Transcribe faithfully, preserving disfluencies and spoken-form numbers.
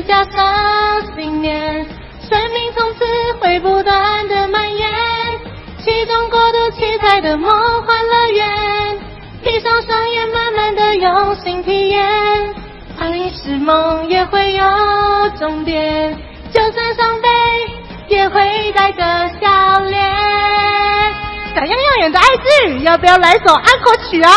加上信念，生命从此会不断的蔓延，启动过度期待的梦幻乐园，闭上双眼慢慢的用心体验，爱是梦也会有终点，就算伤悲也会带着笑脸。想样样演的爱剧，要不要来首安可曲啊？